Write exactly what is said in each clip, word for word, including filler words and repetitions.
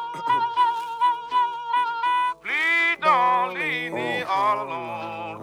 Please don't leave me all alone.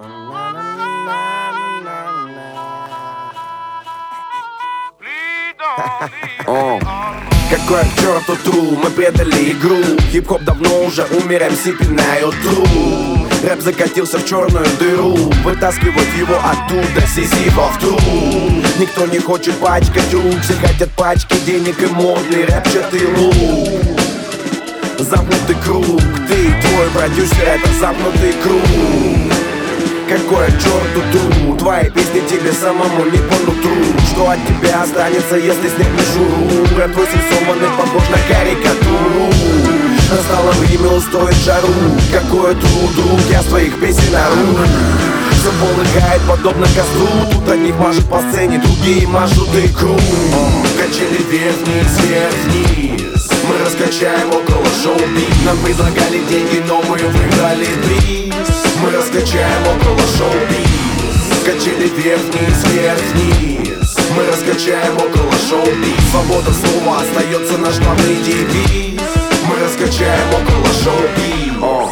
Please don't leave me all alone. Какой к черту тру, мы предали игру. Хип-хоп давно уже умер, эм си пинают тру. Рэп закатился в черную дыру, вытаскивать его оттуда сизифов тру. Никто не хочет пачкать рук, все хотят пачки денег и модный рэпчатый лук. Замкнутый круг, ты, твой продюсер, это замкнутый круг. Какой к черту тру, твои песни тебе самому не по нутру. Что от тебя останется, если снег не шуру? Рэп твой срисованный, похож на карикатуру. Настало время устроить жару. Какое тру, друг, я с твоих песен ору. Все полыхает подобно костру. Тут одних машут по сцене, другие машут икру. Качели вверх-вниз, вверх-вниз. Мы раскачаем около шоу-биз. Нам предлагали деньги, но мы выиграли приз. Мы раскачаем около шоу-биз. Качели вверх-вниз, вверх-вниз. Мы раскачаем около шоу-биз. Свобода слова остается наш главный девиз. Мы раскачаем около шоу-биз.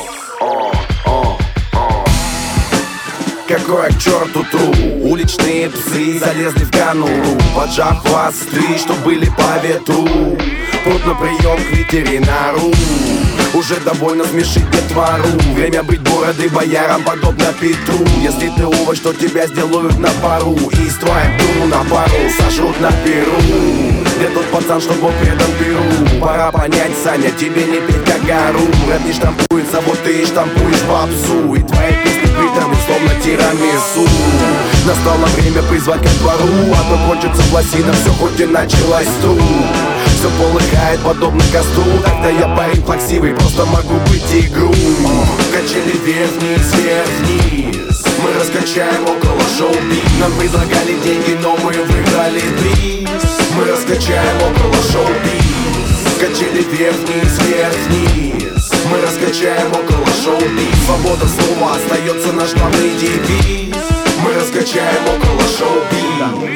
Какое к черту тру, уличные псы залезли в конуру, поджав хвосты, что были по ветру. Прут на прием к ветеринару. Уже довольно смешить детвору. Время быть бородой боярам подобно Петру. Если ты овощ, то тебя сделают на пару. И с твоим тру на пару сожрут на перу. Где тот пацан, что был предан перу? Пора понять, Саня, тебе не петь как гору. Рэп не штампуется, вот ты и штампуешь попсу. И твои песни приторны, словно тирамису. Настало время призвать ко двору, а то кончится в лосинах, все хоть и началось тру. Все полыхает подобно костру. Тогда я парень плаксивый, просто могу быть игру. Качели вверх-вниз, вверх-вниз. Мы раскачаем около шоу-биз. Нам предлагали деньги, но мы выиграли приз. Мы раскачаем около шоу-биз. Качели вверх-вниз, вверх-вниз. Мы раскачаем около шоу-биз. Свобода слова остается наш главный девиз. Мы раскачаем около шоу-биз.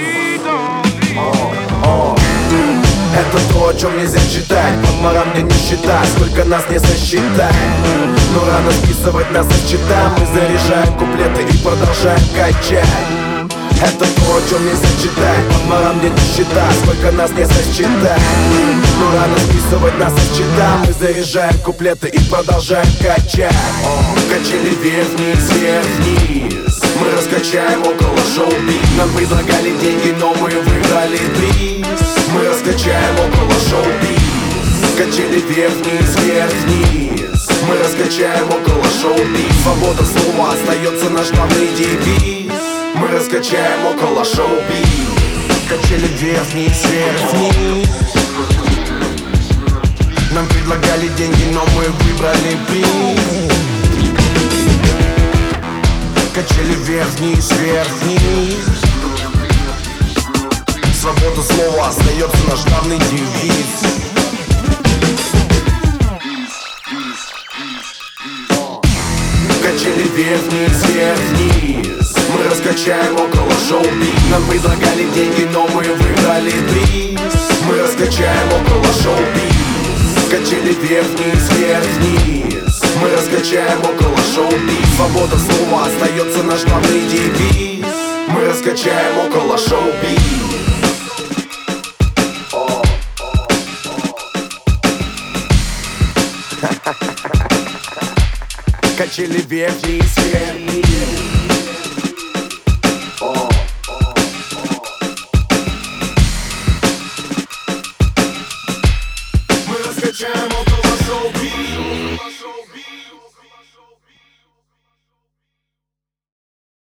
Это то, о чем нельзя читать. Под морам мне не считать, сколько нас не сосчитать. Но рано списывать нас со счета. Мы заряжаем куплеты и продолжаем качать. Это то, о чем нельзя читать. Под морам мне не считать, сколько нас не сосчитать. Но рано списывать нас со счета. Мы заряжаем куплеты и продолжаем качать. Качели вверх-вниз, вверх-вниз. Мы раскачаем около шоу-биз. Нам предлагали деньги, но мы выиграли приз. Мы раскачаем около шоу-биз. Качели вверх-вниз, вверх-вниз. Мы раскачаем около шоу-биз. Свобода слова остается наш главный девиз. Мы раскачаем около шоу-биз. Качели вверх-вниз, вверх-вниз. Нам предлагали деньги, но мы выбрали приз. Качели вверх-вниз, вверх-вниз. Свобода слова остается наш главный девиз. Качели вверх-вниз, вверх-вниз. Мы раскачаем около шоу-биз. Нам предлагали деньги, но мы выиграли приз. Мы раскачаем около шоу-биз. Качели вверх-вниз, вверх-вниз. Мы раскачаем около шоу-биз. Свобода слова остается наш главный девиз. Мы раскачаем около шоу-биз. Качели вверх-вниз, вверх-вниз.